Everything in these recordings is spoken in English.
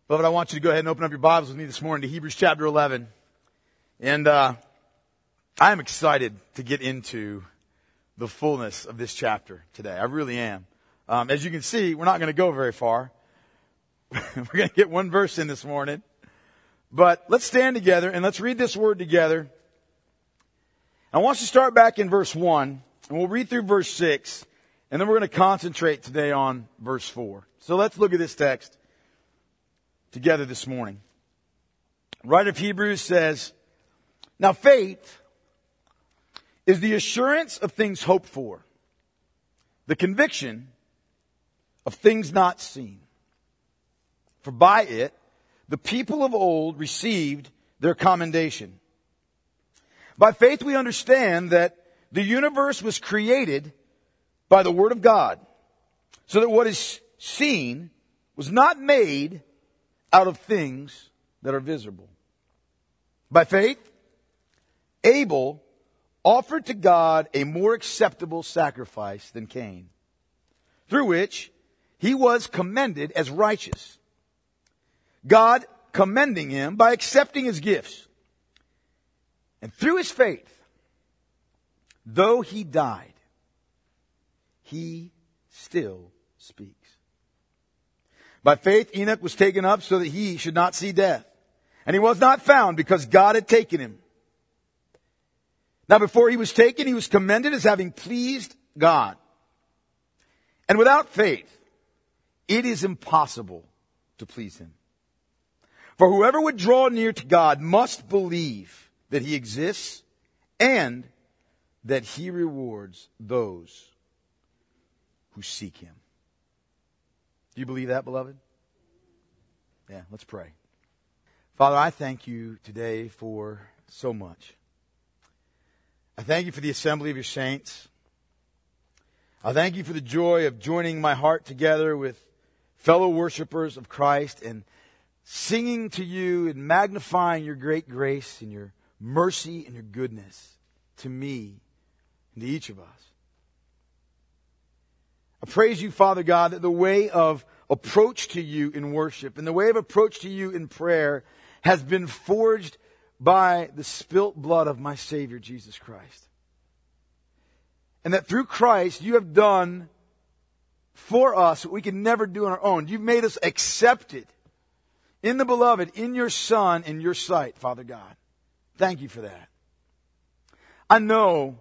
Beloved, I want you to go ahead and open up your Bibles with me this morning to Hebrews chapter 11. And I am excited to get into the fullness of this chapter today. I really am. As you can see, we're not going to go very far. We're going to get one verse in this morning. But let's stand together and let's read this word together. I want you to start back in verse 1, and we'll read through verse 6, and then we're going to concentrate today on verse 4. So let's look at this text together this morning. The writer of Hebrews says, "Now faith is the assurance of things hoped for, the conviction of things not seen. For by it the people of old received their commendation. By faith we understand that the universe was created by the word of God, so that what is seen was not made out of things that are visible. By faith, Abel offered to God a more acceptable sacrifice than Cain, through which he was commended as righteous, God commending him by accepting his gifts. And through his faith, though he died, he still speaks. By faith, Enoch was taken up so that he should not see death. And he was not found because God had taken him. Now before he was taken, he was commended as having pleased God. And without faith, it is impossible to please him. For whoever would draw near to God must believe that he exists and that he rewards those who seek him." Do you believe that, beloved? Yeah, let's pray. Father, I thank you today for so much. I thank you for the assembly of your saints. I thank you for the joy of joining my heart together with fellow worshipers of Christ and singing to you and magnifying your great grace and your mercy and your goodness to me and to each of us. I praise you, Father God, that the way of approach to you in worship and the way of approach to you in prayer has been forged by the spilt blood of my Savior, Jesus Christ. And that through Christ, you have done for us what we can never do on our own. You've made us accepted in the beloved, in your Son, in your sight, Father God. Thank you for that. I know,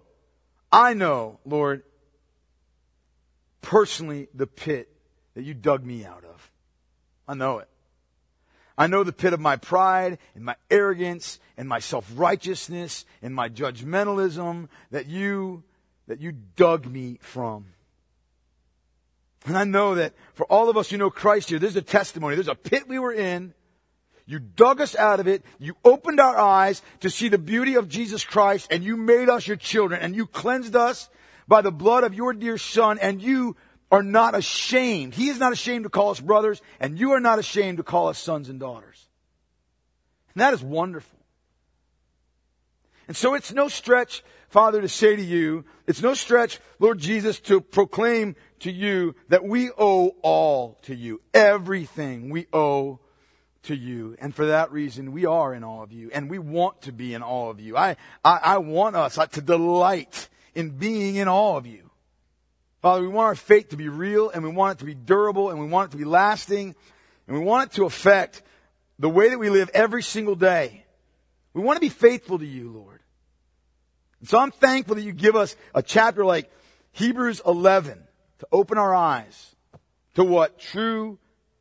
Lord, personally the pit that you dug me out of. I know it. I know the pit of my pride and my arrogance and my self-righteousness and my judgmentalism that you dug me from. And I know that for all of us who know Christ here, there's a testimony. There's a pit we were in. You dug us out of it. You opened our eyes to see the beauty of Jesus Christ, and you made us your children, and you cleansed us by the blood of your dear Son, and you are not ashamed. He is not ashamed to call us brothers, and you are not ashamed to call us sons and daughters. And that is wonderful. And so it's no stretch, Father, to say to you, it's no stretch, Lord Jesus, to proclaim to you that we owe all to you. Everything we owe to you. And for that reason, we are in awe of you, and we want to be in awe of you. I want us to delight in being in awe of you. Father, we want our faith to be real, and we want it to be durable, and we want it to be lasting, and we want it to affect the way that we live every single day. We want to be faithful to you, Lord. And so I'm thankful that you give us a chapter like Hebrews 11 to open our eyes to what true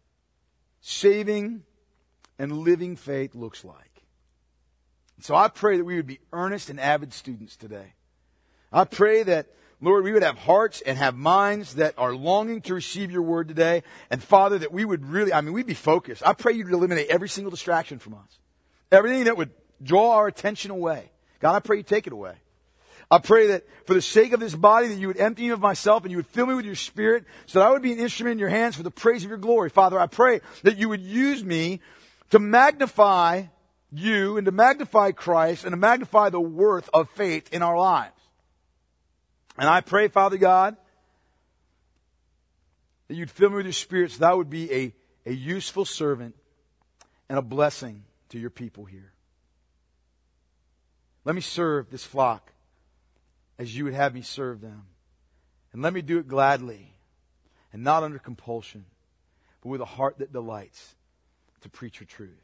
saving and living faith looks like. And so I pray that we would be earnest and avid students today. I pray that, Lord, we would have hearts and have minds that are longing to receive your word today. And Father, that we would really, we'd be focused. I pray you'd eliminate every single distraction from us. Everything that would draw our attention away. God, I pray you take it away. I pray that for the sake of this body, that you would empty me of myself and you would fill me with your Spirit so that I would be an instrument in your hands for the praise of your glory. Father, I pray that you would use me to magnify you and to magnify Christ and to magnify the worth of faith in our lives. And I pray, Father God, that you'd fill me with your Spirit so that I would be a useful servant and a blessing to your people here. Let me serve this flock as you would have me serve them. And let me do it gladly and not under compulsion, but with a heart that delights to preach your truth.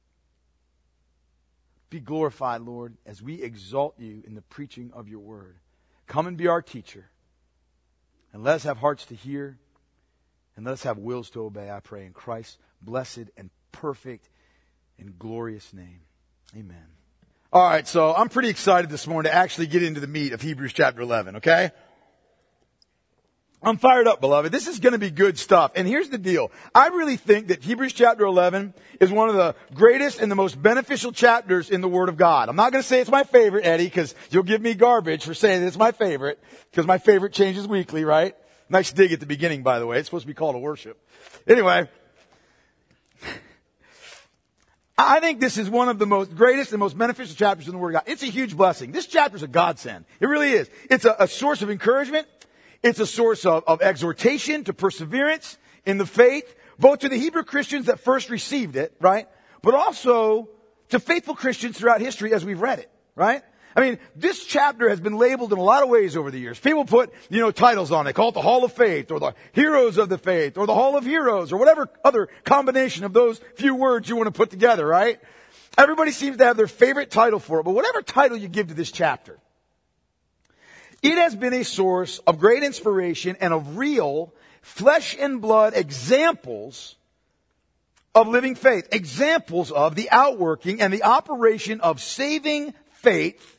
Be glorified, Lord, as we exalt you in the preaching of your word. Come and be our teacher. And let us have hearts to hear. And let us have wills to obey, I pray, in Christ's blessed and perfect and glorious name. Amen. All right, so I'm pretty excited this morning to actually get into the meat of Hebrews chapter 11, okay? I'm fired up, beloved. This is going to be good stuff. And here's the deal. I really think that Hebrews chapter 11 is one of the greatest and the most beneficial chapters in the Word of God. I'm not going to say it's my favorite, Eddie, because you'll give me garbage for saying that it's my favorite, because my favorite changes weekly, right? Nice dig at the beginning, by the way. It's supposed to be called a worship. Anyway, I think this is one of the most greatest and most beneficial chapters in the Word of God. It's a huge blessing. This chapter is a godsend. It really is. It's a source of encouragement. It's a source of exhortation to perseverance in the faith, both to the Hebrew Christians that first received it, right? But also to faithful Christians throughout history as we've read it, right? I mean, this chapter has been labeled in a lot of ways over the years. People put, titles on it. Call it the Hall of Faith, or the Heroes of the Faith, or the Hall of Heroes, or whatever other combination of those few words you want to put together, right? Everybody seems to have their favorite title for it, but whatever title you give to this chapter, it has been a source of great inspiration and of real flesh and blood examples of living faith. Examples of the outworking and the operation of saving faith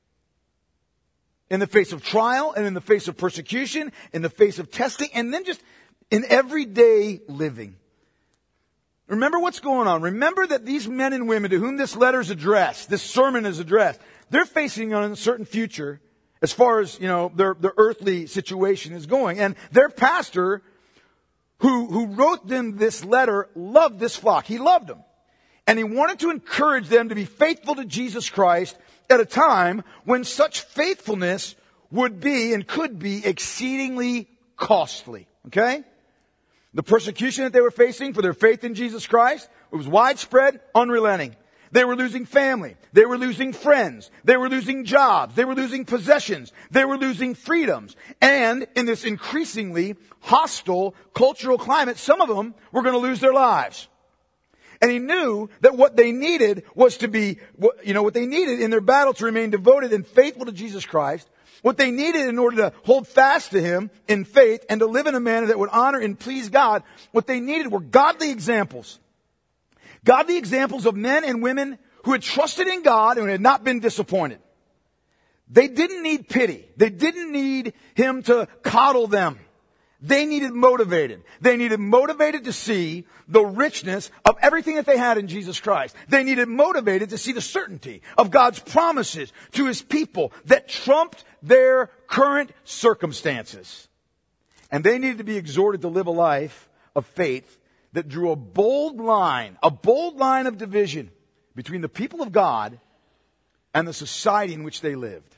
in the face of trial and in the face of persecution, in the face of testing, and then just in everyday living. Remember what's going on. Remember that these men and women to whom this letter is addressed, this sermon is addressed, they're facing an uncertain future as far as, their earthly situation is going. And their pastor, who wrote them this letter, loved this flock. He loved them. And he wanted to encourage them to be faithful to Jesus Christ at a time when such faithfulness would be and could be exceedingly costly. Okay? The persecution that they were facing for their faith in Jesus Christ, it was widespread, unrelenting. They were losing family. They were losing friends. They were losing jobs. They were losing possessions. They were losing freedoms. And in this increasingly hostile cultural climate, some of them were going to lose their lives. And he knew that what they needed was to be, what they needed in their battle to remain devoted and faithful to Jesus Christ, what they needed in order to hold fast to Him in faith and to live in a manner that would honor and please God, what they needed were godly examples. Godly examples of men and women who had trusted in God and had not been disappointed. They didn't need pity. They didn't need Him to coddle them. They needed motivated. They needed motivated to see the richness of everything that they had in Jesus Christ. They needed motivated to see the certainty of God's promises to His people that trumped their current circumstances. And they needed to be exhorted to live a life of faith that drew a bold line of division between the people of God and the society in which they lived.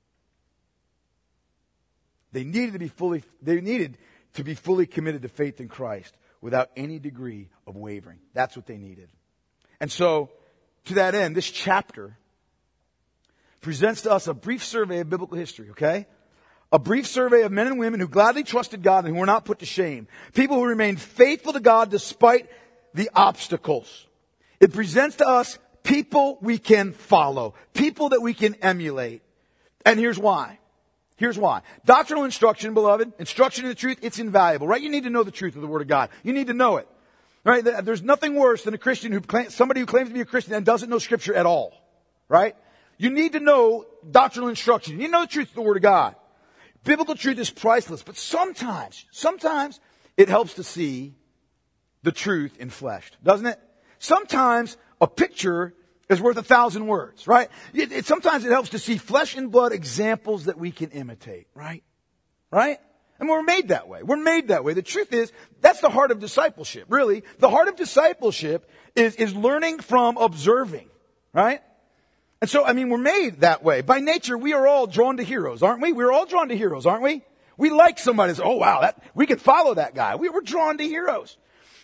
They needed to be fully committed to faith in Christ without any degree of wavering. That's what they needed. And so, to that end, this chapter presents to us a brief survey of biblical history, okay? A brief survey of men and women who gladly trusted God and who were not put to shame. People who remained faithful to God despite the obstacles. It presents to us people we can follow. People that we can emulate. And here's why. Here's why. Doctrinal instruction, beloved, instruction in the truth, it's invaluable, right? You need to know the truth of the Word of God. You need to know it. Right? There's nothing worse than a Christian somebody who claims to be a Christian and doesn't know Scripture at all. Right? You need to know doctrinal instruction. You need to know the truth of the Word of God. Biblical truth is priceless, but sometimes it helps to see the truth in flesh, doesn't it? Sometimes a picture is worth 1,000 words, right? Sometimes it helps to see flesh and blood examples that we can imitate, right? Right? And we're made that way. We're made that way. The truth is, that's the heart of discipleship, really. The heart of discipleship is learning from observing, right? And so, we're made that way. By nature, we are all drawn to heroes, aren't we? We're all drawn to heroes, aren't we? We like somebody that says, oh wow, we could follow that guy. We're drawn to heroes.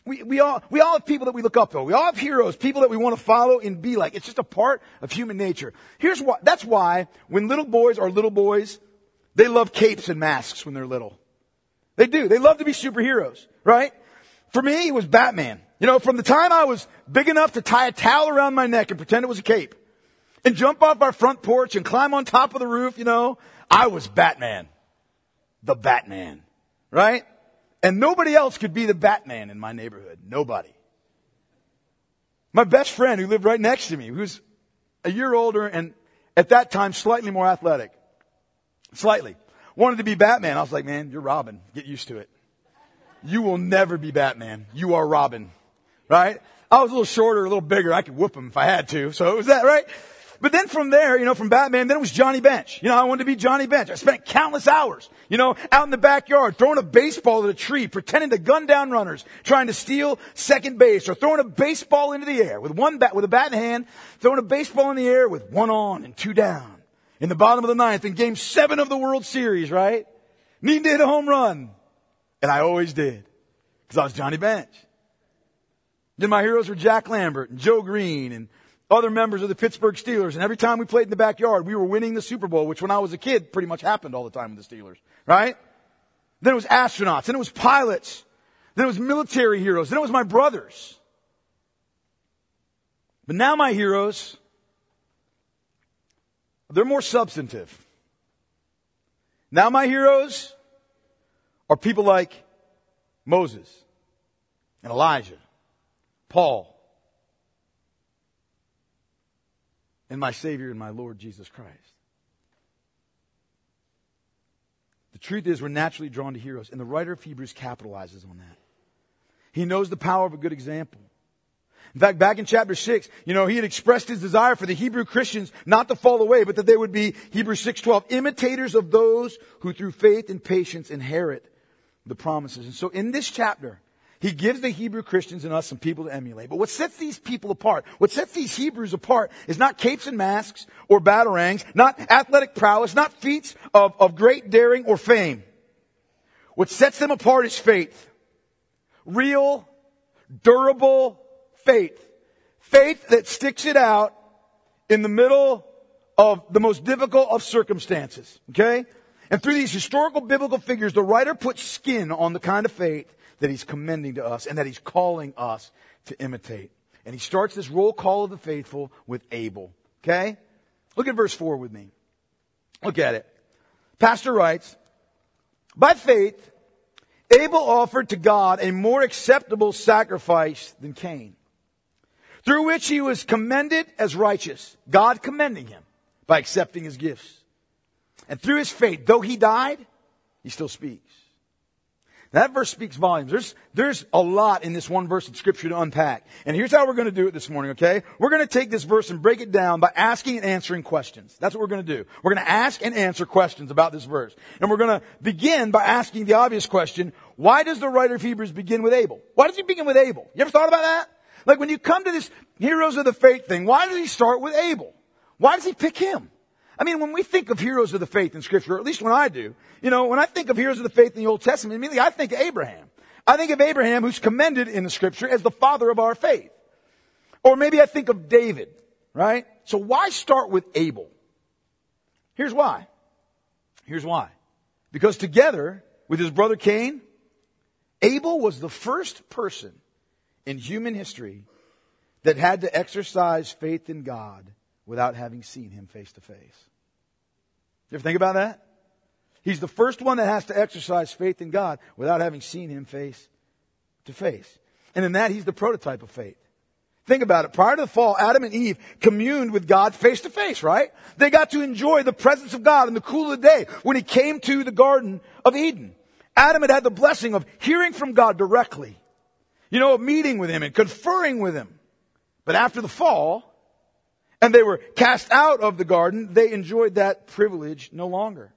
We all have people that we look up to. We all have heroes, people that we want to follow and be like. It's just a part of human nature. That's why when little boys are little boys, they love capes and masks when they're little. They do. They love to be superheroes, right? For me, it was Batman. From the time I was big enough to tie a towel around my neck and pretend it was a cape and jump off our front porch and climb on top of the roof, I was Batman. The Batman, right? And nobody else could be the Batman in my neighborhood. Nobody. My best friend who lived right next to me, who's a year older and at that time slightly more athletic, wanted to be Batman. I was like, man, you're Robin. Get used to it. You will never be Batman. You are Robin, right? I was a little shorter, a little bigger. I could whoop him if I had to. So it was that, right? But then from there, from Batman, then it was Johnny Bench. I wanted to be Johnny Bench. I spent countless hours, out in the backyard, throwing a baseball at a tree, pretending to gun down runners, trying to steal second base, or throwing a baseball into the air with a bat in hand, throwing a baseball in the air with one on and two down in the bottom of the ninth in Game 7 of the World Series, right? Needing to hit a home run. And I always did. Because I was Johnny Bench. Then my heroes were Jack Lambert and Joe Green and other members of the Pittsburgh Steelers. And every time we played in the backyard, we were winning the Super Bowl, which when I was a kid pretty much happened all the time with the Steelers, right? Then it was astronauts. Then it was pilots. Then it was military heroes. Then it was my brothers. But now my heroes, they're more substantive. Now my heroes are people like Moses and Elijah, Paul, and my Savior and my Lord Jesus Christ. The truth is we're naturally drawn to heroes, and the writer of Hebrews capitalizes on that. He knows the power of a good example. In fact, back in chapter 6, he had expressed his desire for the Hebrew Christians not to fall away, but that they would be, Hebrews 6:12, imitators of those who through faith and patience inherit the promises. And so in this chapter, he gives the Hebrew Christians and us some people to emulate. But what sets these people apart, what sets these Hebrews apart is not capes and masks or batarangs, not athletic prowess, not feats of great daring or fame. What sets them apart is faith. Real, durable faith. Faith that sticks it out in the middle of the most difficult of circumstances. Okay? And through these historical biblical figures, the writer puts skin on the kind of faith that he's commending to us and that he's calling us to imitate. And he starts this roll call of the faithful with Abel. Okay? Look at verse 4 with me. Look at it. Pastor writes, by faith, Abel offered to God a more acceptable sacrifice than Cain, through which he was commended as righteous. God commending him by accepting his gifts. And through his faith, though he died, he still speaks. That verse speaks volumes. There's a lot in this one verse of Scripture to unpack. And here's how we're going to do it this morning, okay? We're going to take this verse and break it down by asking and answering questions. That's what we're going to do. We're going to ask and answer questions about this verse. And we're going to begin by asking the obvious question, why does the writer of Hebrews begin with Abel? Why does he begin with Abel? You ever thought about that? Like when you come to this heroes of the faith thing, why does he start with Abel? Why does he pick him? I mean, when we think of heroes of the faith in Scripture, or at least when I do, when I think of heroes of the faith in the Old Testament, immediately I think of Abraham. I think of Abraham, who's commended in the Scripture as the father of our faith. Or maybe I think of David, right? So why start with Abel? Here's why. Because together with his brother Cain, Abel was the first person in human history that had to exercise faith in God without having seen him face to face. You ever think about that? He's the first one that has to exercise faith in God without having seen him face to face. And in that, he's the prototype of faith. Think about it. Prior to the fall, Adam and Eve communed with God face to face, right? They got to enjoy the presence of God in the cool of the day when he came to the Garden of Eden. Adam had the blessing of hearing from God directly. Of meeting with him and conferring with him. But after the fall, and they were cast out of the garden, they enjoyed that privilege no longer.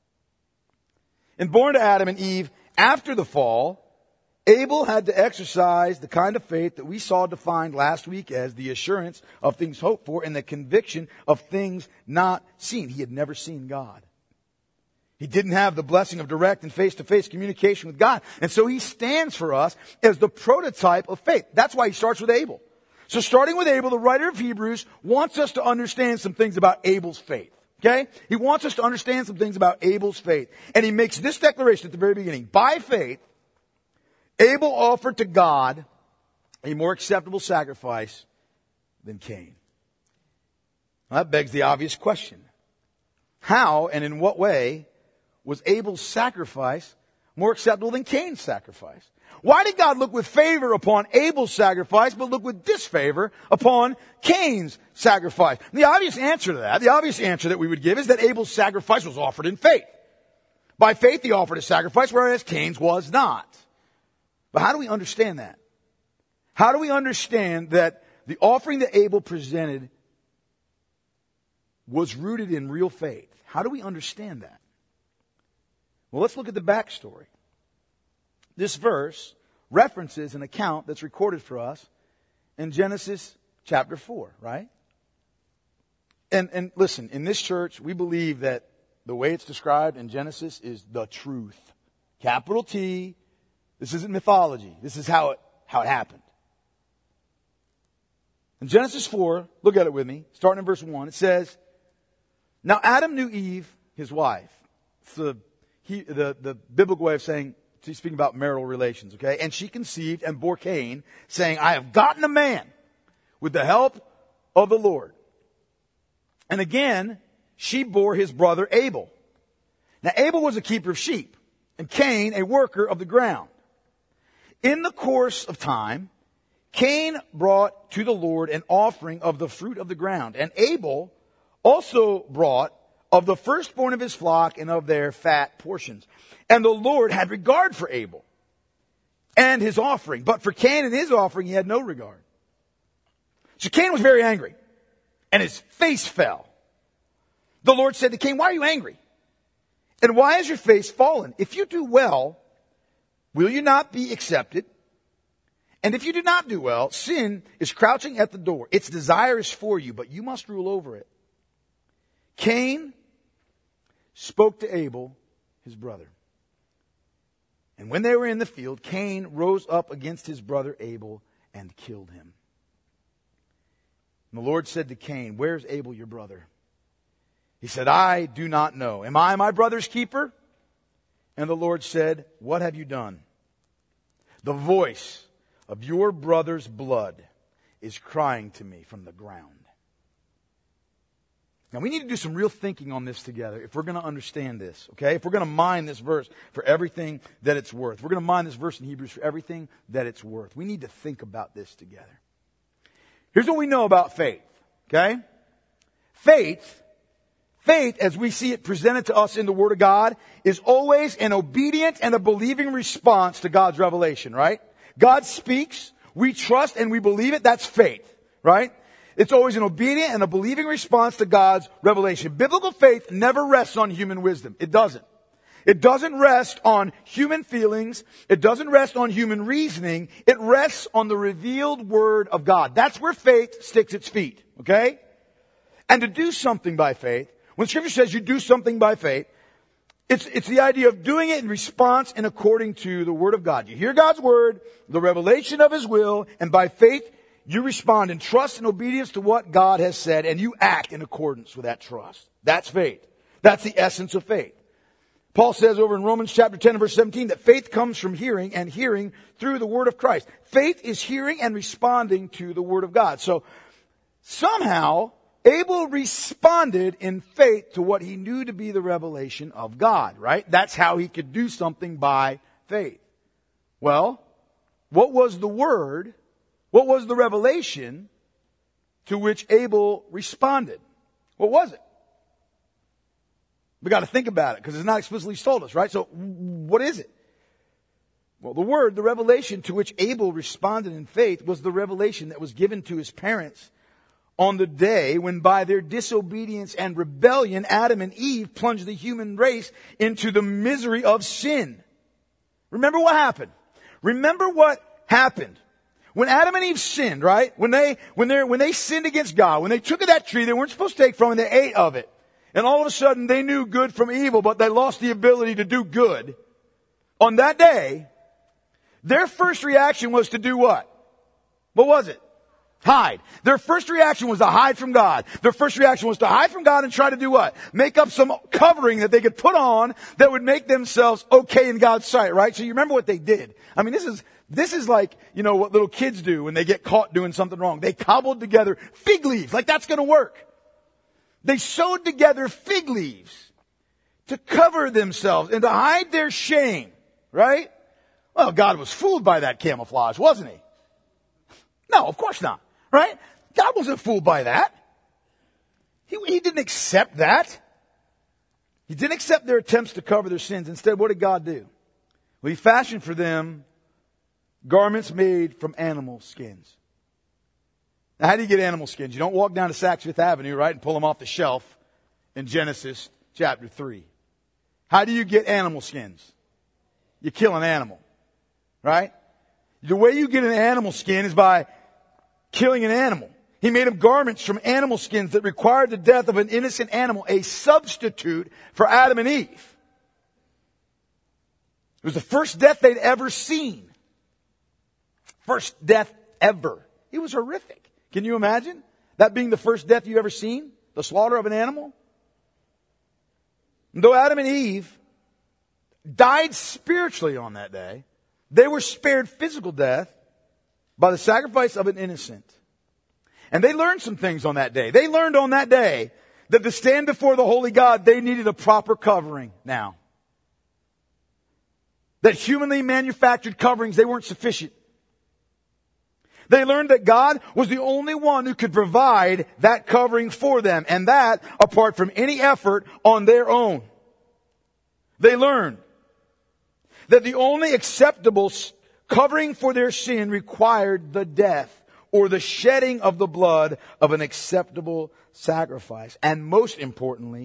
And born to Adam and Eve after the fall, Abel had to exercise the kind of faith that we saw defined last week as the assurance of things hoped for and the conviction of things not seen. He had never seen God. He didn't have the blessing of direct and face-to-face communication with God. And so he stands for us as the prototype of faith. That's why he starts with Abel. So starting with Abel, the writer of Hebrews wants us to understand some things about Abel's faith. Okay? He wants us to understand some things about Abel's faith. And he makes this declaration at the very beginning. By faith, Abel offered to God a more acceptable sacrifice than Cain. Now that begs the obvious question. How and in what way was Abel's sacrifice more acceptable than Cain's sacrifice? Why did God look with favor upon Abel's sacrifice, but look with disfavor upon Cain's sacrifice? And the obvious answer to that, the obvious answer that we would give is that Abel's sacrifice was offered in faith. By faith he offered a sacrifice, whereas Cain's was not. But how do we understand that? How do we understand that the offering that Abel presented was rooted in real faith? How do we understand that? Well, let's look at the backstory. This verse references an account that's recorded for us in Genesis chapter 4, right? And listen, in this church, we believe that the way it's described in Genesis is the truth. Capital T. This isn't mythology. This is how it happened. In Genesis 4, look at it with me, starting in verse 1, it says, Now Adam knew Eve, his wife. It's the biblical way of saying, he's speaking about marital relations, okay? And she conceived and bore Cain, saying, I have gotten a man with the help of the Lord. And again, she bore his brother Abel. Now Abel was a keeper of sheep, and Cain a worker of the ground. In the course of time, Cain brought to the Lord an offering of the fruit of the ground, and Abel also brought of the firstborn of his flock and of their fat portions. And the Lord had regard for Abel and his offering, but for Cain and his offering he had no regard. So Cain was very angry, and his face fell. The Lord said to Cain, Why are you angry? And why is your face fallen? If you do well, will you not be accepted? And if you do not do well, sin is crouching at the door. Its desire is for you, but you must rule over it. Cain spoke to Abel, his brother. And when they were in the field, Cain rose up against his brother Abel and killed him. And the Lord said to Cain, Where's Abel, your brother? He said, I do not know. Am I my brother's keeper? And the Lord said, What have you done? The voice of your brother's blood is crying to me from the ground. Now we need to do some real thinking on this together if we're going to understand this, okay? If we're going to mine this verse for everything that it's worth. We're going to mine this verse in Hebrews for everything that it's worth. We need to think about this together. Here's what we know about faith, okay? Faith, as we see it presented to us in the Word of God, is always an obedient and a believing response to God's revelation, right? God speaks, we trust and we believe it, that's faith, right? It's always an obedient and a believing response to God's revelation. Biblical faith never rests on human wisdom. It doesn't. It doesn't rest on human feelings. It doesn't rest on human reasoning. It rests on the revealed Word of God. That's where faith sticks its feet, okay? And to do something by faith, when Scripture says you do something by faith, it's the idea of doing it in response and according to the Word of God. You hear God's Word, the revelation of His will, and by faith, you respond in trust and obedience to what God has said, and you act in accordance with that trust. That's faith. That's the essence of faith. Paul says over in Romans chapter 10 and verse 17 that faith comes from hearing, and hearing through the Word of Christ. Faith is hearing and responding to the Word of God. So somehow Abel responded in faith to what he knew to be the revelation of God, right? That's how he could do something by faith. Well, what was the Word? What was the revelation to which Abel responded? What was it? We got to think about it because it's not explicitly told us, right? So what is it? Well, the Word, the revelation to which Abel responded in faith was the revelation that was given to his parents on the day when by their disobedience and rebellion, Adam and Eve plunged the human race into the misery of sin. Remember what happened. Remember what happened. When Adam and Eve sinned, right? When they sinned against God, when they took of that tree they weren't supposed to take from and they ate of it. and all of a sudden they knew good from evil, but they lost the ability to do good, on that day, their first reaction was to do what? What was it? Hide. Their first reaction was to hide from God. Their first reaction was to hide from God and try to do what? Make up some covering that they could put on that would make themselves okay in God's sight, right? So you remember what they did. I mean, this is like, what little kids do when they get caught doing something wrong. They cobbled together fig leaves, like that's gonna work. They sewed together fig leaves to cover themselves and to hide their shame, right? Well, God was fooled by that camouflage, wasn't he? No, of course not. Right? God wasn't fooled by that. He didn't accept that. He didn't accept their attempts to cover their sins. Instead, what did God do? Well, He fashioned for them garments made from animal skins. Now, how do you get animal skins? You don't walk down to Saks Fifth Avenue, right, and pull them off the shelf in Genesis chapter 3. How do you get animal skins? You kill an animal, right? The way you get an animal skin is by killing an animal. He made them garments from animal skins that required the death of an innocent animal, a substitute for Adam and Eve. It was the first death they'd ever seen. First death ever. It was horrific. Can you imagine that being the first death you've ever seen? The slaughter of an animal? And though Adam and Eve died spiritually on that day, they were spared physical death by the sacrifice of an innocent. And they learned some things on that day. They learned on that day that to stand before the holy God, they needed a proper covering now. That humanly manufactured coverings, they weren't sufficient. They learned that God was the only one who could provide that covering for them, and that apart from any effort on their own. They learned that the only acceptable covering for their sin required the death or the shedding of the blood of an acceptable sacrifice. And most importantly,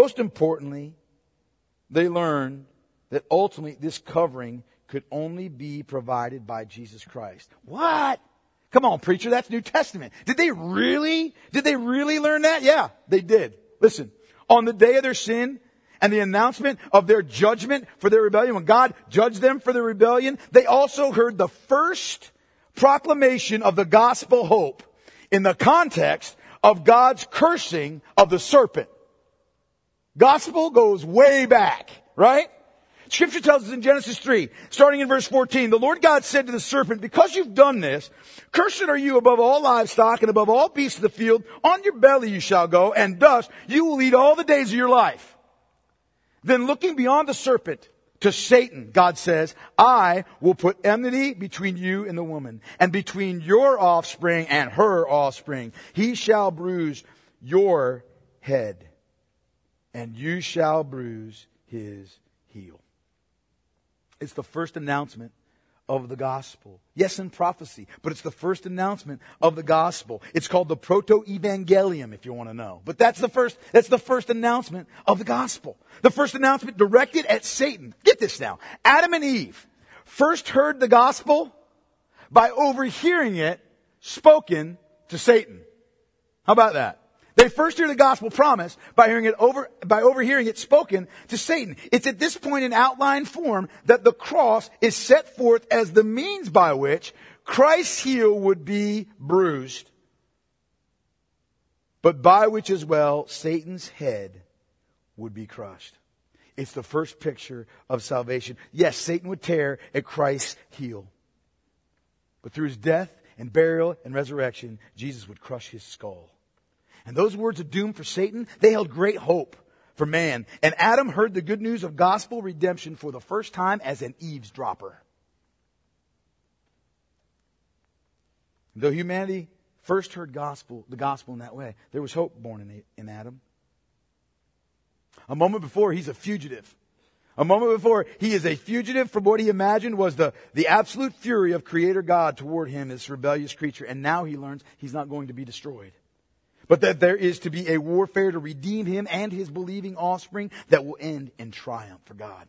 they learned that ultimately this covering could only be provided by Jesus Christ. What? Come on, preacher, that's New Testament. Did they really learn that? Yeah, they did. Listen, on the day of their sin, and the announcement of their judgment for their rebellion, when God judged them for their rebellion, they also heard the first proclamation of the gospel hope in the context of God's cursing of the serpent. Gospel goes way back, right? Scripture tells us in Genesis 3, starting in verse 14, the Lord God said to the serpent, because you've done this, cursed are you above all livestock and above all beasts of the field. On your belly you shall go, and dust you will eat all the days of your life. Then looking beyond the serpent to Satan, God says, I will put enmity between you and the woman, and between your offspring and her offspring. He shall bruise your head, and you shall bruise his heel. It's the first announcement of the gospel. Yes, in prophecy, but it's the first announcement of the gospel. It's called the proto-evangelium, if you want to know. But that's the first announcement of the gospel. The first announcement directed at Satan. Get this now. Adam and Eve first heard the gospel by overhearing it spoken to Satan. How about that? They first hear the gospel promise by overhearing it spoken to Satan. It's at this point in outline form that the cross is set forth as the means by which Christ's heel would be bruised, but by which as well Satan's head would be crushed. It's the first picture of salvation. Yes, Satan would tear at Christ's heel, but through his death and burial and resurrection, Jesus would crush his skull. And those words of doom for Satan, they held great hope for man. And Adam heard the good news of gospel redemption for the first time as an eavesdropper. Though humanity first heard the gospel in that way, there was hope born in Adam. A moment before, he's a fugitive. A moment before, he is a fugitive from what he imagined was the absolute fury of Creator God toward him, this rebellious creature. And now he learns he's not going to be destroyed, but that there is to be a warfare to redeem him and his believing offspring that will end in triumph for God.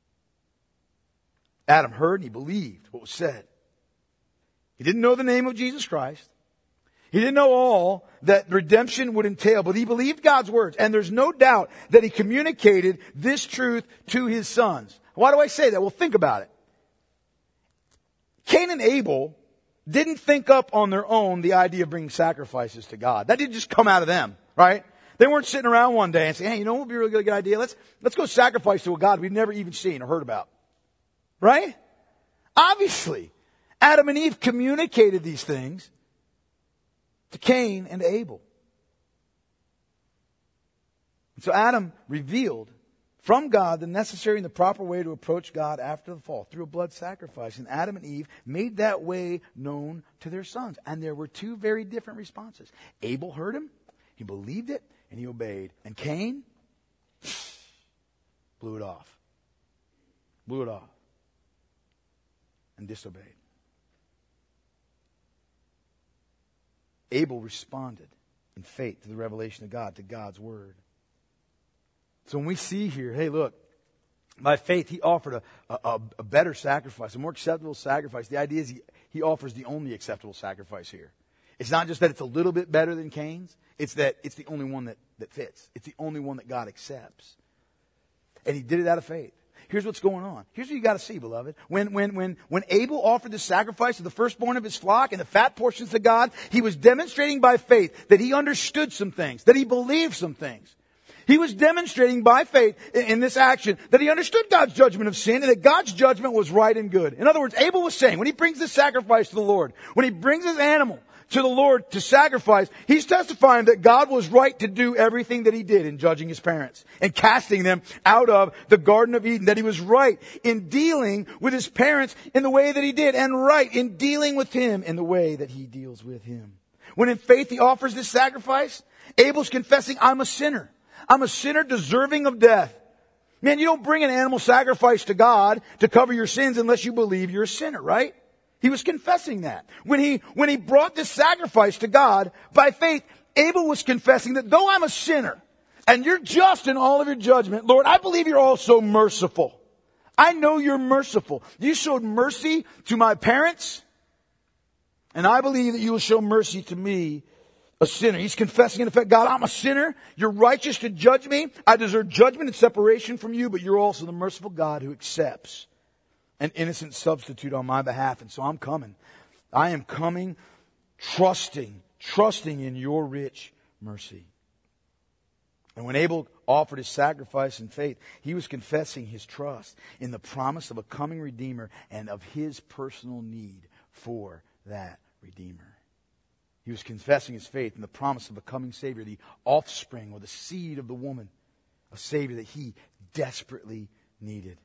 Adam heard and he believed what was said. He didn't know the name of Jesus Christ. He didn't know all that redemption would entail, but he believed God's words. And there's no doubt that he communicated this truth to his sons. Why do I say that? Well, think about it. Cain and Abel didn't think up on their own the idea of bringing sacrifices to God. That didn't just come out of them, right? They weren't sitting around one day and saying, hey, you know what would be a really good idea? Let's go sacrifice to a God we've never even seen or heard about. Right? Obviously, Adam and Eve communicated these things to Cain and to Abel. And so Adam revealed from God the necessary and the proper way to approach God after the fall, through a blood sacrifice. And Adam and Eve made that way known to their sons. And there were two very different responses. Abel heard him, he believed it, and he obeyed. And Cain blew it off. Blew it off. And disobeyed. Abel responded in faith to the revelation of God, to God's word. So when we see here, hey, look, by faith he offered a better sacrifice, a more acceptable sacrifice. The idea is he offers the only acceptable sacrifice here. It's not just that it's a little bit better than Cain's. It's that it's the only one that fits. It's the only one that God accepts. And he did it out of faith. Here's what's going on. Here's what you got to see, beloved. When Abel offered the sacrifice of the firstborn of his flock and the fat portions to God, he was demonstrating by faith that he understood some things, that he believed some things. He was demonstrating by faith in this action that he understood God's judgment of sin and that God's judgment was right and good. In other words, Abel was saying, when he brings this sacrifice to the Lord, when he brings his animal to the Lord to sacrifice, he's testifying that God was right to do everything that he did in judging his parents and casting them out of the Garden of Eden, that he was right in dealing with his parents in the way that he did and right in dealing with him in the way that he deals with him. When in faith he offers this sacrifice, Abel's confessing, I'm a sinner. I'm a sinner deserving of death. Man, you don't bring an animal sacrifice to God to cover your sins unless you believe you're a sinner, right? He was confessing that. When he brought this sacrifice to God by faith, Abel was confessing that though I'm a sinner and you're just in all of your judgment, Lord, I believe you're also merciful. I know you're merciful. You showed mercy to my parents, and I believe that you will show mercy to me, a sinner. He's confessing in effect, God, I'm a sinner. You're righteous to judge me. I deserve judgment and separation from you, but you're also the merciful God who accepts an innocent substitute on my behalf. And so I'm coming. I am coming trusting in your rich mercy. And when Abel offered his sacrifice in faith, he was confessing his trust in the promise of a coming Redeemer and of his personal need for that Redeemer. He was confessing his faith in the promise of a coming Savior, the offspring or the seed of the woman, a Savior that he desperately needed.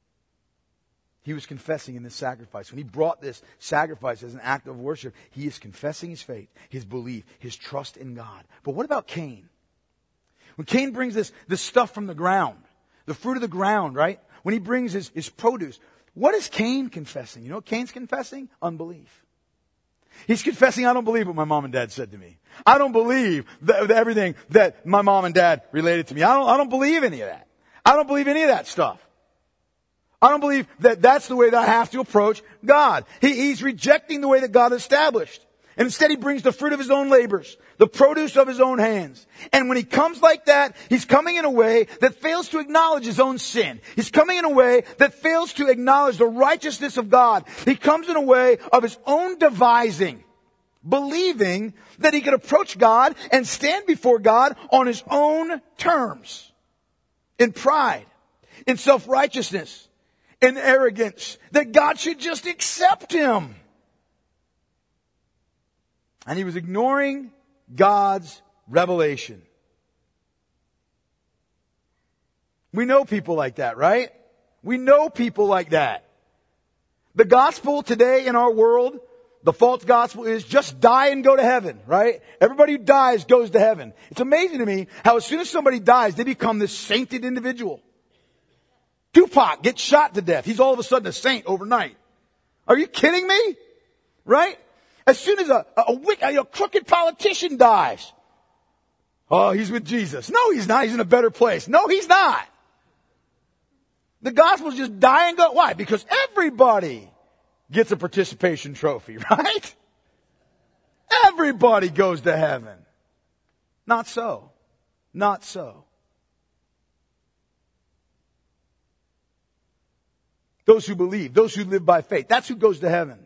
He was confessing in this sacrifice. When he brought this sacrifice as an act of worship, he is confessing his faith, his belief, his trust in God. But what about Cain? When Cain brings this stuff from the ground, the fruit of the ground, right? When he brings his produce, what is Cain confessing? You know what Cain's confessing? Unbelief. He's confessing, I don't believe what my mom and dad said to me. I don't believe everything that my mom and dad related to me. I don't believe any of that. I don't believe any of that stuff. I don't believe that that's the way that I have to approach God. He's rejecting the way that God established. And instead he brings the fruit of his own labors, the produce of his own hands. And when he comes like that, he's coming in a way that fails to acknowledge his own sin. He's coming in a way that fails to acknowledge the righteousness of God. He comes in a way of his own devising, believing that he could approach God and stand before God on his own terms. In pride, in self-righteousness, in arrogance, that God should just accept him. And he was ignoring God's revelation. We know people like that, right? We know people like that. The gospel today in our world, the false gospel is just die and go to heaven, right? Everybody who dies goes to heaven. It's amazing to me how as soon as somebody dies, they become this sainted individual. Tupac gets shot to death. He's all of a sudden a saint overnight. Are you kidding me? Right? As soon as a crooked politician dies, oh, he's with Jesus. No, he's not. He's in a better place. No, he's not. The gospel is just die and go. Why? Because everybody gets a participation trophy, right? Everybody goes to heaven. Not so. Not so. Those who believe, those who live by faith, that's who goes to heaven.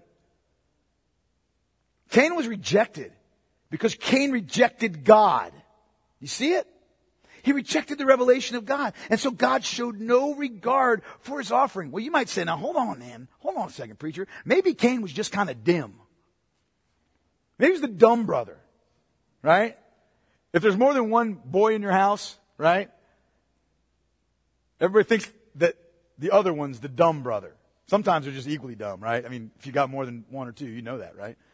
Cain was rejected because Cain rejected God. You see it? He rejected the revelation of God. And so God showed no regard for his offering. Well, you might say, now hold on, man. Hold on a second, preacher. Maybe Cain was just kind of dim. Maybe he was the dumb brother, right? If there's more than one boy in your house, right? Everybody thinks that the other one's the dumb brother. Sometimes they're just equally dumb, right? I mean, if you got more than one or two, you know that, right?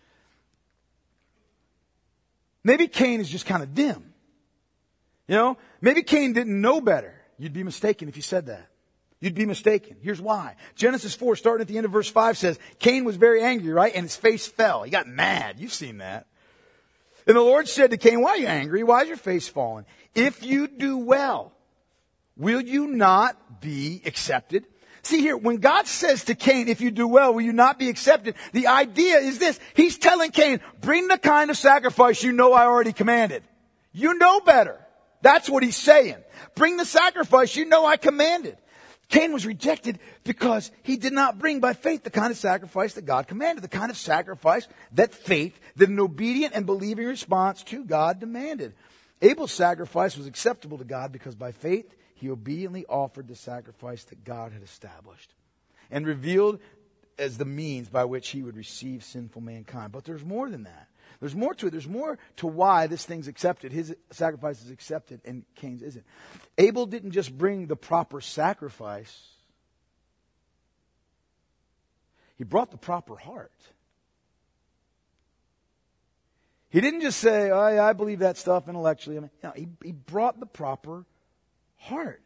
Maybe Cain is just kind of dim. You know, maybe Cain didn't know better. You'd be mistaken if you said that. You'd be mistaken. Here's why. Genesis 4, starting at the end of verse 5 says, Cain was very angry, right? And his face fell. He got mad. You've seen that. And the Lord said to Cain, why are you angry? Why is your face fallen? If you do well, will you not be accepted? See here, when God says to Cain, if you do well, will you not be accepted? The idea is this. He's telling Cain, bring the kind of sacrifice you know I already commanded. You know better. That's what he's saying. Bring the sacrifice you know I commanded. Cain was rejected because he did not bring by faith the kind of sacrifice that God commanded, the kind of sacrifice that faith, that an obedient and believing response to God demanded. Abel's sacrifice was acceptable to God because by faith he obediently offered the sacrifice that God had established and revealed as the means by which he would receive sinful mankind. But there's more than that. There's more to it. There's more to why this thing's accepted. His sacrifice is accepted and Cain's isn't. Abel didn't just bring the proper sacrifice. He brought the proper heart. He didn't just say, oh, yeah, I believe that stuff intellectually. I mean, no, he brought the proper heart.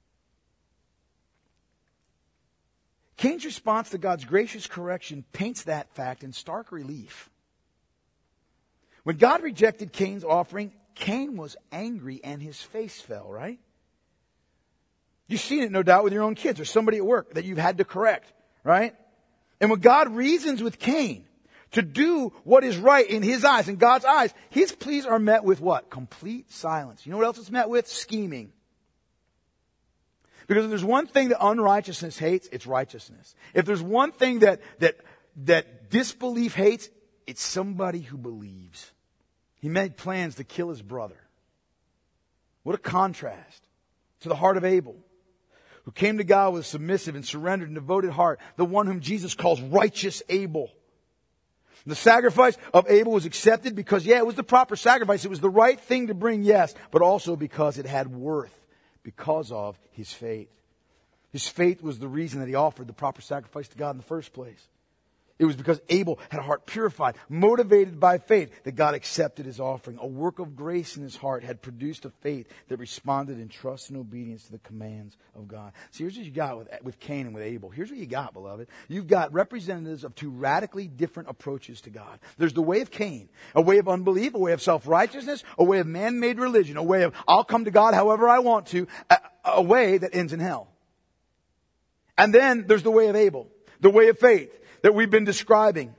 Cain's response to God's gracious correction paints that fact in stark relief. When God rejected Cain's offering, Cain was angry and his face fell, right? You've seen it, no doubt, with your own kids or somebody at work that you've had to correct, right? And when God reasons with Cain to do what is right in his eyes, in God's eyes, his pleas are met with what? Complete silence. You know what else it's met with? Scheming. Because if there's one thing that unrighteousness hates, it's righteousness. If there's one thing that disbelief hates, it's somebody who believes. He made plans to kill his brother. What a contrast to the heart of Abel, who came to God with a submissive and surrendered and devoted heart, the one whom Jesus calls righteous Abel. The sacrifice of Abel was accepted because, yeah, it was the proper sacrifice. It was the right thing to bring, yes, but also because it had worth because of his faith. His faith was the reason that he offered the proper sacrifice to God in the first place. It was because Abel had a heart purified, motivated by faith, that God accepted his offering. A work of grace in his heart had produced a faith that responded in trust and obedience to the commands of God. So here's what you got with Cain and with Abel. Here's what you got, beloved. You've got representatives of two radically different approaches to God. There's the way of Cain, a way of unbelief, a way of self-righteousness, a way of man-made religion, a way of I'll come to God however I want to, a way that ends in hell. And then there's the way of Abel, the way of faith that we've been describing.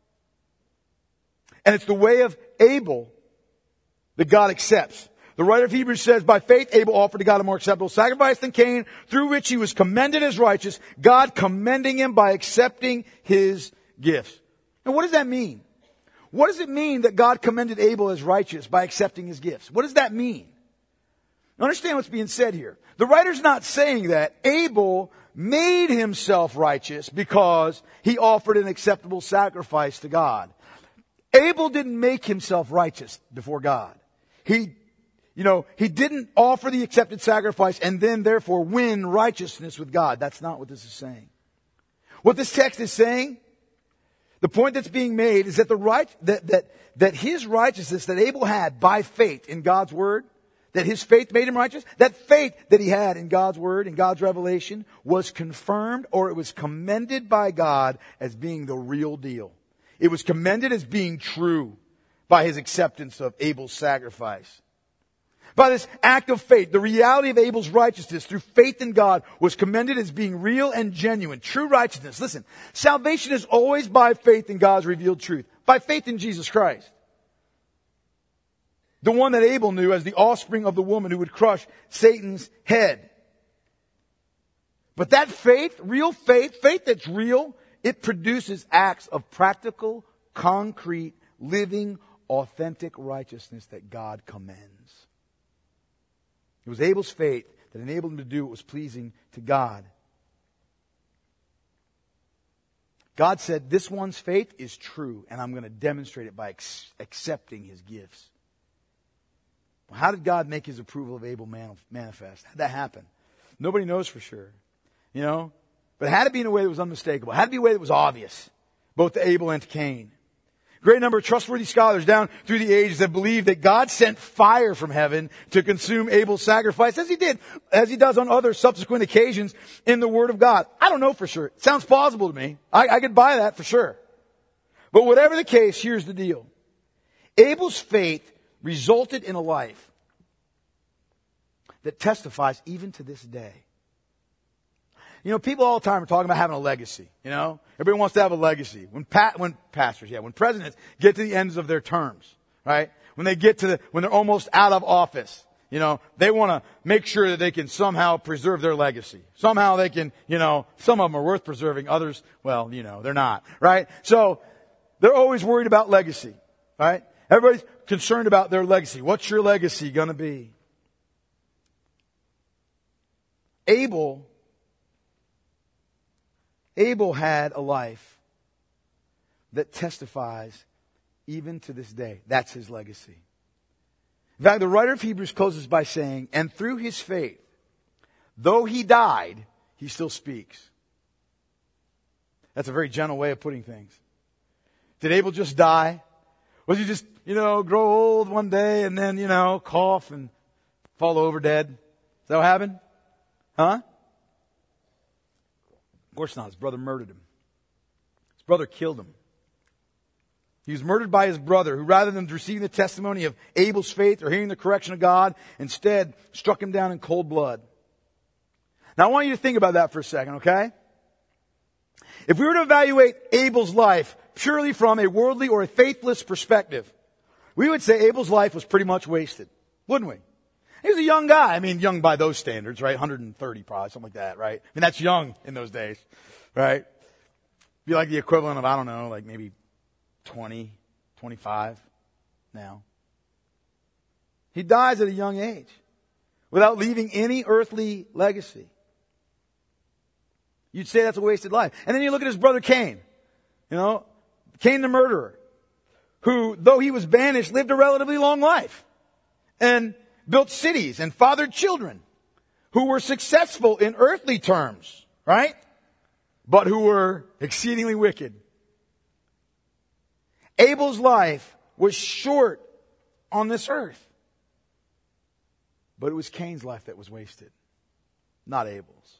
And it's the way of Abel that God accepts. The writer of Hebrews says, by faith Abel offered to God a more acceptable sacrifice than Cain, through which he was commended as righteous, God commending him by accepting his gifts. Now what does that mean? What does it mean that God commended Abel as righteous by accepting his gifts? What does that mean? Understand what's being said here. The writer's not saying that Abel made himself righteous because he offered an acceptable sacrifice to God. Abel didn't make himself righteous before God. He didn't offer the accepted sacrifice and then therefore win righteousness with God. That's not what this is saying. What this text is saying, the point that's being made is that that his righteousness that Abel had by faith in God's word, that his faith made him righteous, that faith that he had in God's word, in God's revelation, was confirmed or it was commended by God as being the real deal. It was commended as being true by his acceptance of Abel's sacrifice. By this act of faith, the reality of Abel's righteousness through faith in God was commended as being real and genuine, true righteousness. Listen, salvation is always by faith in God's revealed truth, by faith in Jesus Christ. The one that Abel knew as the offspring of the woman who would crush Satan's head. But that faith, real faith, faith that's real, it produces acts of practical, concrete, living, authentic righteousness that God commends. It was Abel's faith that enabled him to do what was pleasing to God. God said, this one's faith is true, and I'm going to demonstrate it by accepting his gifts. Well, how did God make his approval of Abel manifest? How did that happen? Nobody knows for sure. You know? But it had to be in a way that was unmistakable. It had to be a way that was obvious, both to Abel and to Cain. Great number of trustworthy scholars down through the ages have believed that God sent fire from heaven to consume Abel's sacrifice, as he does on other subsequent occasions in the Word of God. I don't know for sure. It sounds plausible to me. I could buy that for sure. But whatever the case, here's the deal. Abel's faith resulted in a life that testifies even to this day. You know, people all the time are talking about having a legacy, you know? Everybody wants to have a legacy. When presidents get to the ends of their terms, right? When they're almost out of office, you know, they want to make sure that they can somehow preserve their legacy. Somehow they can, you know, some of them are worth preserving, others, well, you know, they're not, right? So, they're always worried about legacy, right? Everybody's concerned about their legacy. What's your legacy going to be? Abel had a life that testifies even to this day. That's his legacy. In fact, the writer of Hebrews closes by saying, and through his faith, though he died, he still speaks. That's a very gentle way of putting things. Did Abel just die? Was he just, you know, grow old one day and then, you know, cough and fall over dead? Is that what happened? Huh? Of course not. His brother murdered him. His brother killed him. He was murdered by his brother, who rather than receiving the testimony of Abel's faith or hearing the correction of God, instead struck him down in cold blood. Now I want you to think about that for a second, okay? If we were to evaluate Abel's life purely from a worldly or a faithless perspective, we would say Abel's life was pretty much wasted, wouldn't we? He was a young guy. I mean, young by those standards, right? 130 probably, something like that, right? I mean, that's young in those days, right? Be like the equivalent of, I don't know, like maybe 20, 25 now. He dies at a young age without leaving any earthly legacy. You'd say that's a wasted life. And then you look at his brother Cain, you know, Cain the murderer, who, though he was banished, lived a relatively long life and built cities and fathered children who were successful in earthly terms, right? But who were exceedingly wicked. Abel's life was short on this earth. But it was Cain's life that was wasted, not Abel's.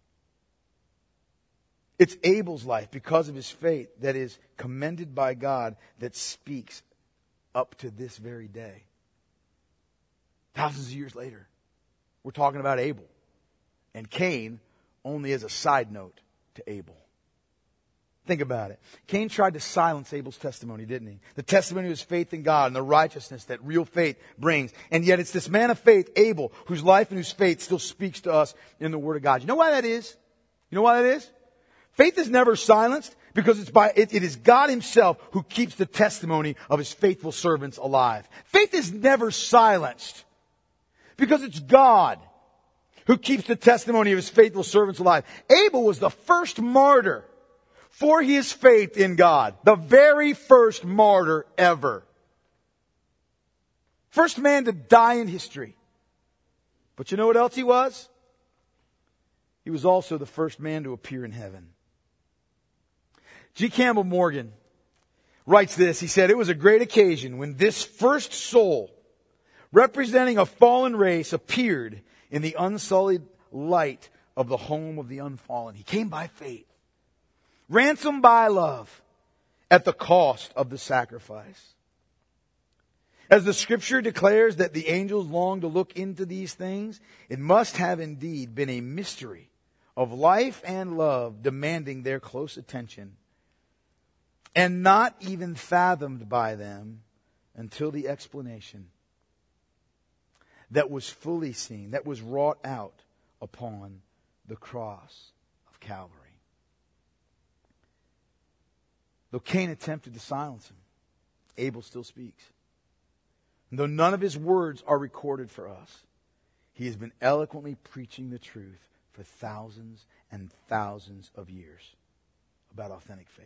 It's Abel's life, because of his faith, that is commended by God, that speaks up to this very day. Thousands of years later, we're talking about Abel. And Cain only as a side note to Abel. Think about it. Cain tried to silence Abel's testimony, didn't he? The testimony of his faith in God and the righteousness that real faith brings. And yet it's this man of faith, Abel, whose life and whose faith still speaks to us in the Word of God. You know why that is? You know why that is? Faith is never silenced because it is God himself who keeps the testimony of his faithful servants alive. Faith is never silenced because it's God who keeps the testimony of his faithful servants alive. Abel was the first martyr for his faith in God. The very first martyr ever. First man to die in history. But you know what else he was? He was also the first man to appear in heaven. G. Campbell Morgan writes this. He said, "It was a great occasion when this first soul, representing a fallen race, appeared in the unsullied light of the home of the unfallen. He came by faith, ransomed by love, at the cost of the sacrifice. As the scripture declares that the angels long to look into these things, it must have indeed been a mystery of life and love demanding their close attention, and not even fathomed by them until the explanation that was fully seen, that was wrought out upon the cross of Calvary. Though Cain attempted to silence him, Abel still speaks. And though none of his words are recorded for us, he has been eloquently preaching the truth for thousands and thousands of years about authentic faith.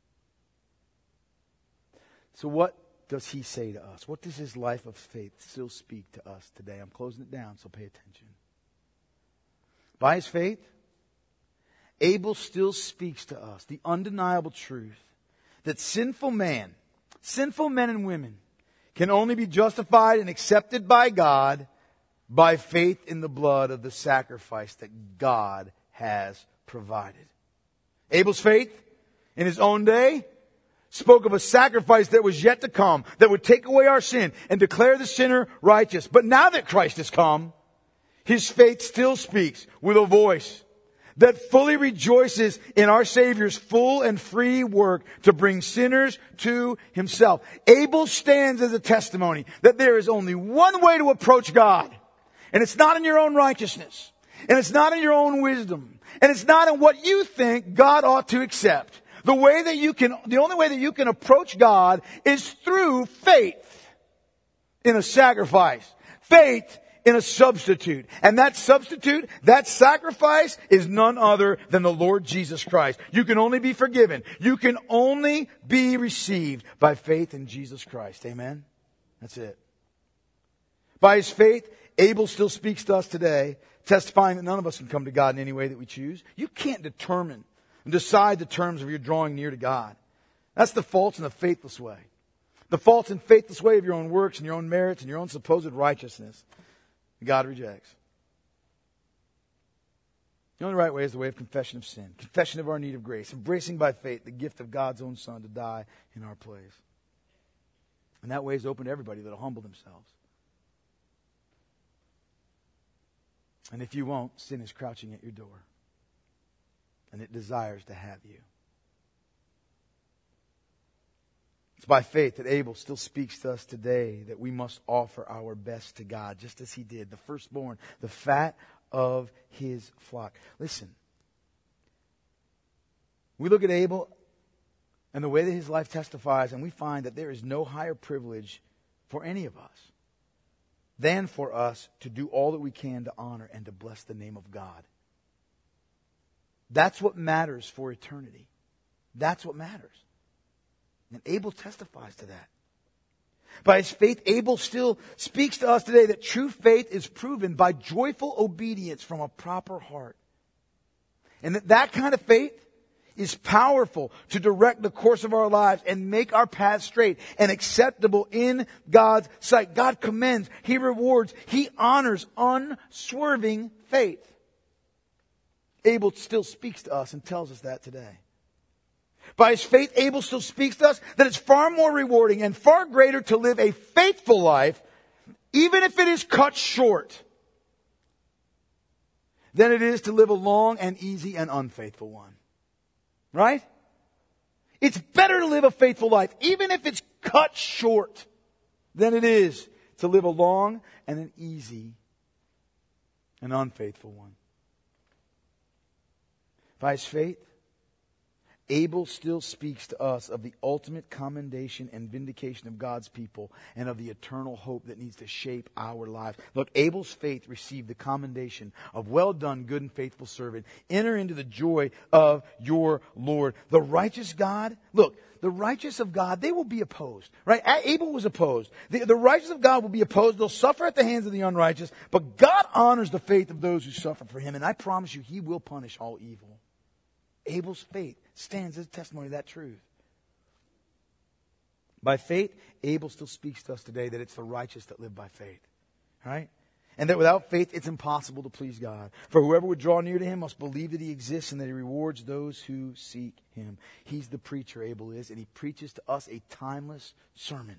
So what does he say to us? What does his life of faith still speak to us today? I'm closing it down, so pay attention. By his faith, Abel still speaks to us the undeniable truth that sinful men and women, can only be justified and accepted by God by faith in the blood of the sacrifice that God has provided. Abel's faith in his own day spoke of a sacrifice that was yet to come, that would take away our sin and declare the sinner righteous. But now that Christ has come, his faith still speaks with a voice that fully rejoices in our Savior's full and free work to bring sinners to himself. Abel stands as a testimony that there is only one way to approach God. And it's not in your own righteousness. And it's not in your own wisdom. And it's not in what you think God ought to accept. The only way that you can approach God is through faith in a sacrifice. Faith in a substitute. And that substitute, that sacrifice, is none other than the Lord Jesus Christ. You can only be forgiven. You can only be received by faith in Jesus Christ. Amen? That's it. By his faith, Abel still speaks to us today, testifying that none of us can come to God in any way that we choose. You can't determine and decide the terms of your drawing near to God. That's the false and the faithless way. The false and faithless way of your own works and your own merits and your own supposed righteousness. God rejects. The only right way is the way of confession of sin, confession of our need of grace, embracing by faith the gift of God's own Son to die in our place. And that way is open to everybody that will humble themselves. And if you won't, sin is crouching at your door. And it desires to have you. It's by faith that Abel still speaks to us today that we must offer our best to God, just as he did, the firstborn, the fat of his flock. Listen, we look at Abel and the way that his life testifies, and we find that there is no higher privilege for any of us than for us to do all that we can to honor and to bless the name of God. That's what matters for eternity. That's what matters. And Abel testifies to that. By his faith, Abel still speaks to us today that true faith is proven by joyful obedience from a proper heart. And that kind of faith is powerful to direct the course of our lives and make our paths straight and acceptable in God's sight. God commends, he rewards, he honors unswerving faith. Abel still speaks to us and tells us that today. By his faith, Abel still speaks to us that it's far more rewarding and far greater to live a faithful life, even if it is cut short, than it is to live a long and easy and unfaithful one. Right? It's better to live a faithful life, even if it's cut short, than it is to live a long and an easy and unfaithful one. By his faith, Abel still speaks to us of the ultimate commendation and vindication of God's people and of the eternal hope that needs to shape our lives. Look, Abel's faith received the commendation of well done, good and faithful servant. Enter into the joy of your Lord. The righteous God, look, the righteous of God, they will be opposed, right? Abel was opposed. The righteous of God will be opposed. They'll suffer at the hands of the unrighteous, but God honors the faith of those who suffer for him, and I promise you, he will punish all evil. Abel's faith stands as a testimony of that truth. By faith, Abel still speaks to us today that it's the righteous that live by faith. Right? And that without faith, it's impossible to please God. For whoever would draw near to him must believe that he exists and that he rewards those who seek him. He's the preacher, Abel is, and he preaches to us a timeless sermon.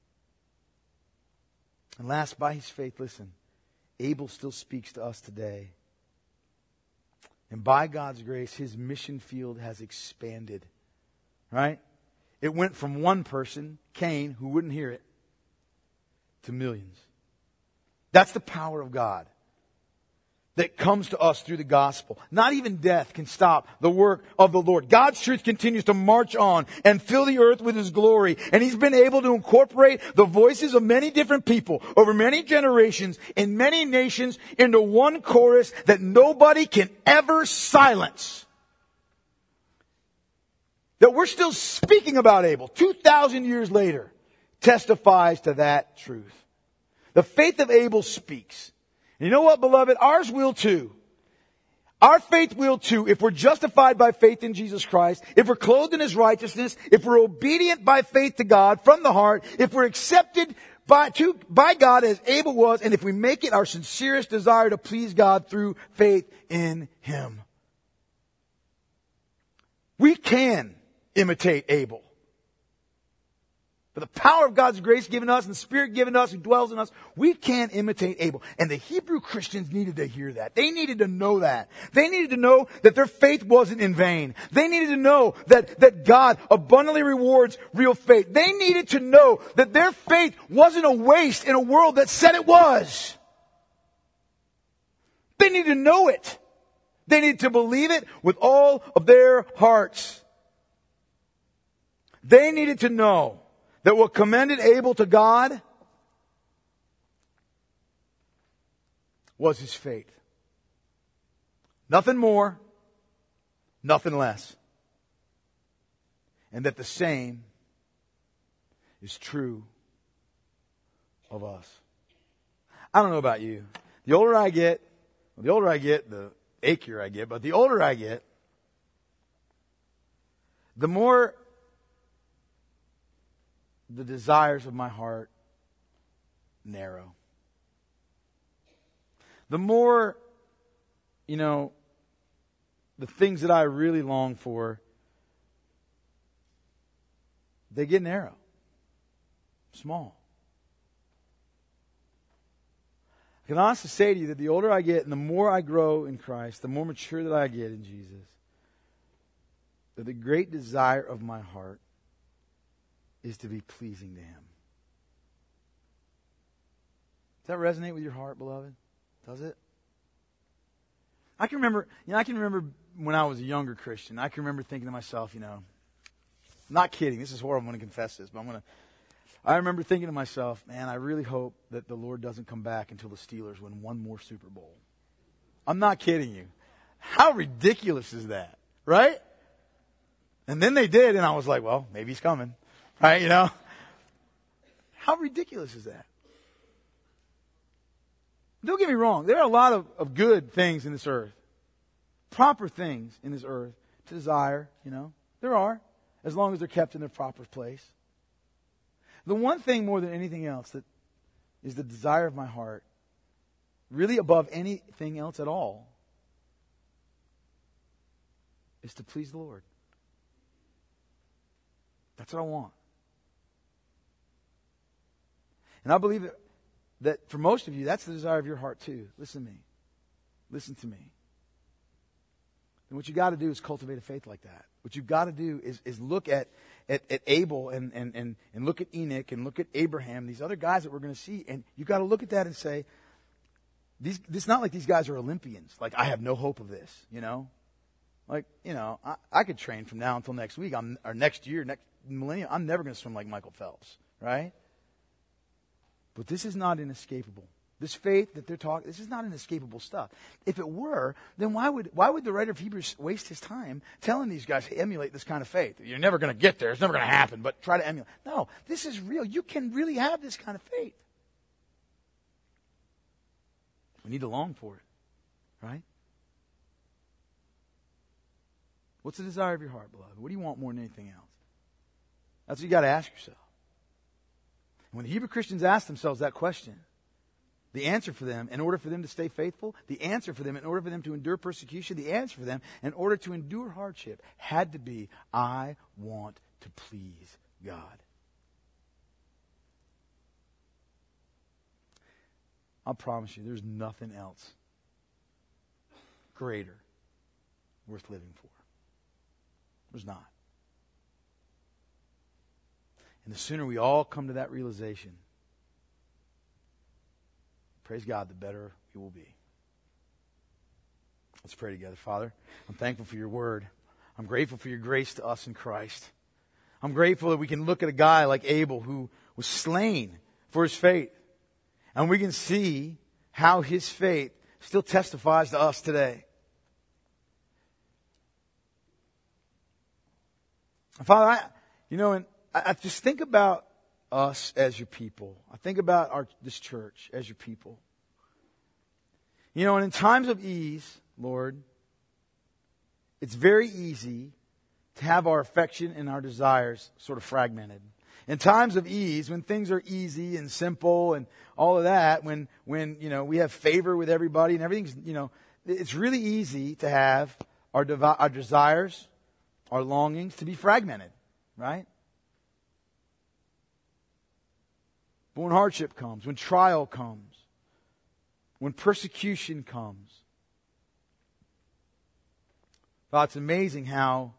And last, by his faith, listen, Abel still speaks to us today. And by God's grace, his mission field has expanded. Right? It went from one person, Cain, who wouldn't hear it, to millions. That's the power of God that comes to us through the gospel. Not even death can stop the work of the Lord. God's truth continues to march on and fill the earth with His glory. And He's been able to incorporate the voices of many different people over many generations in many nations into one chorus that nobody can ever silence. That we're still speaking about Abel 2,000 years later testifies to that truth. The faith of Abel speaks. And you know what, beloved? Ours will too. Our faith will too if we're justified by faith in Jesus Christ, if we're clothed in His righteousness, if we're obedient by faith to God from the heart, if we're accepted by God as Abel was, and if we make it our sincerest desire to please God through faith in Him. We can imitate Abel. But the power of God's grace given us and the Spirit given us who dwells in us, we can imitate Abel. And the Hebrew Christians needed to hear that. They needed to know that. They needed to know that their faith wasn't in vain. They needed to know that God abundantly rewards real faith. They needed to know that their faith wasn't a waste in a world that said it was. They needed to know it. They needed to believe it with all of their hearts. They needed to know that what commended Abel to God was his faith. Nothing more, nothing less. And that the same is true of us. I don't know about you. The older I get, the achier I get, but the older I get, the more the desires of my heart narrow. The more, the things that I really long for, they get narrow, small. I can honestly say to you that the older I get and the more I grow in Christ, the more mature that I get in Jesus, that the great desire of my heart is to be pleasing to Him. Does that resonate with your heart, beloved? Does it? I can remember when I was a younger Christian, I can remember thinking to myself, not kidding, this is horrible, I'm going to confess this, but I remember thinking to myself, man, I really hope that the Lord doesn't come back until the Steelers win one more Super Bowl. I'm not kidding you. How ridiculous is that, right? And then they did, and I was like, well, maybe He's coming. Right, How ridiculous is that? Don't get me wrong. There are a lot of good things in this earth. Proper things in this earth to desire, There are, as long as they're kept in their proper place. The one thing more than anything else that is the desire of my heart, really above anything else at all, is to please the Lord. That's what I want. And I believe that for most of you, that's the desire of your heart too. Listen to me. Listen to me. And what you got to do is cultivate a faith like that. What you've got to do is look at Abel and look at Enoch and look at Abraham, these other guys that we're going to see, and you've got to look at that and say, it's not like these guys are Olympians. Like, I have no hope of this, I could train from now until next week, or next year, next millennium. I'm never going to swim like Michael Phelps, right? But this is not inescapable. This faith that they're talking, this is not inescapable stuff. If it were, then why would the writer of Hebrews waste his time telling these guys, hey, emulate this kind of faith? You're never going to get there. It's never going to happen, but try to emulate. No, this is real. You can really have this kind of faith. We need to long for it, right? What's the desire of your heart, beloved? What do you want more than anything else? That's what you got to ask yourself. When the Hebrew Christians asked themselves that question, the answer for them, in order for them to stay faithful, the answer for them, in order for them to endure persecution, the answer for them, in order to endure hardship, had to be, I want to please God. I promise you, there's nothing else greater worth living for. There's not. And the sooner we all come to that realization, praise God, the better we will be. Let's pray together. Father, I'm thankful for your word. I'm grateful for your grace to us in Christ. I'm grateful that we can look at a guy like Abel who was slain for his faith. And we can see how his faith still testifies to us today. Father, I just think about us as your people. I think about this church as your people. And in times of ease, Lord, it's very easy to have our affection and our desires sort of fragmented. In times of ease, when things are easy and simple and all of that, when we have favor with everybody and everything's, it's really easy to have our desires, our longings to be fragmented, right? But when hardship comes, when trial comes, when persecution comes, God, it's amazing how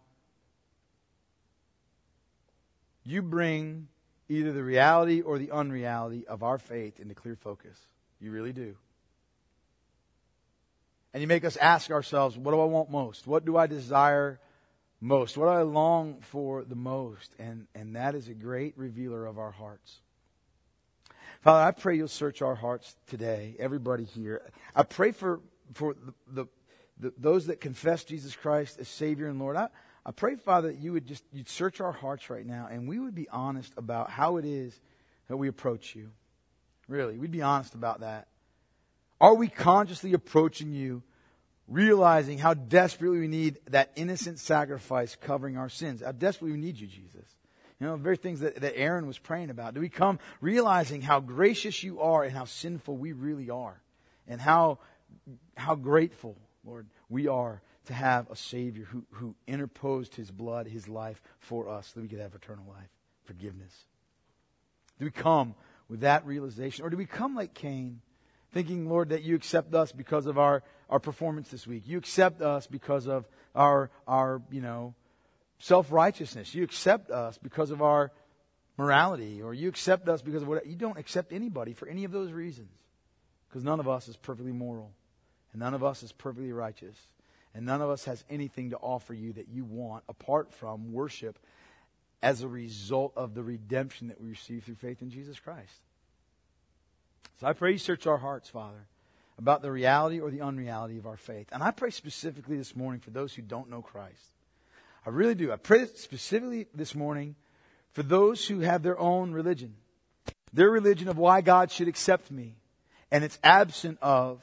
you bring either the reality or the unreality of our faith into clear focus. You really do. And you make us ask ourselves, what do I want most? What do I desire most? What do I long for the most? And that is a great revealer of our hearts. Father, I pray you'll search our hearts today, everybody here. I pray for those that confess Jesus Christ as Savior and Lord. I pray, Father, that you'd search our hearts right now and we would be honest about how it is that we approach you. Really, we'd be honest about that. Are we consciously approaching you, realizing how desperately we need that innocent sacrifice covering our sins? How desperately we need you, Jesus. The very things that Aaron was praying about. Do we come realizing how gracious you are and how sinful we really are? And how grateful, Lord, we are to have a Savior who interposed His blood, His life for us so that we could have eternal life, forgiveness. Do we come with that realization? Or do we come like Cain, thinking, Lord, that you accept us because of our performance this week? You accept us because of our self-righteousness. You accept us because of our morality, or you accept us because of what you don't accept anybody for any of those reasons. Because none of us is perfectly moral, and none of us is perfectly righteous, and none of us has anything to offer you that you want apart from worship as a result of the redemption that we receive through faith in Jesus Christ. So I pray you search our hearts, Father, about the reality or the unreality of our faith. And I pray specifically this morning for those who don't know Christ. I really do. I pray specifically this morning for those who have their own religion. Their religion of why God should accept me. And it's absent of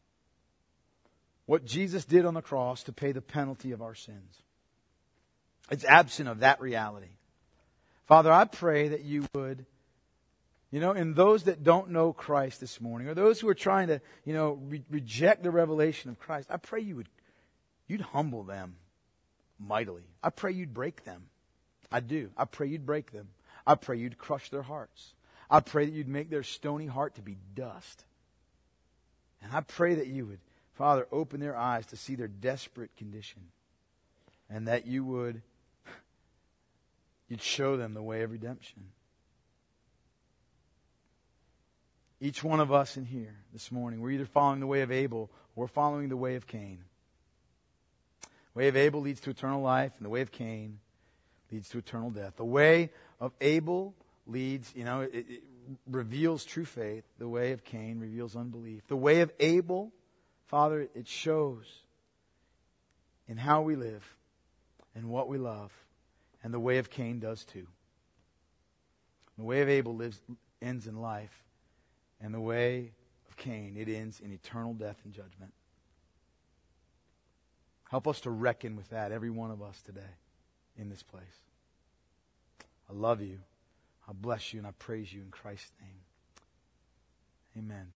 what Jesus did on the cross to pay the penalty of our sins. It's absent of that reality. Father, I pray that you would, in those that don't know Christ this morning, or those who are trying to, reject the revelation of Christ, I pray you'd humble them mightily. I pray you'd break them. I do. I pray you'd break them. I pray you'd crush their hearts. I pray that you'd make their stony heart to be dust. And I pray that you would, Father, open their eyes to see their desperate condition. And that you'd show them the way of redemption. Each one of us in here this morning, we're either following the way of Abel or we're following the way of Cain. The way of Abel leads to eternal life, and the way of Cain leads to eternal death. The way of Abel leads, it reveals true faith. The way of Cain reveals unbelief. The way of Abel, Father, it shows in how we live and what we love. And the way of Cain does too. The way of Abel ends in life. And the way of Cain, it ends in eternal death and judgment. Help us to reckon with that, every one of us today in this place. I love you. I bless you and I praise you in Christ's name. Amen.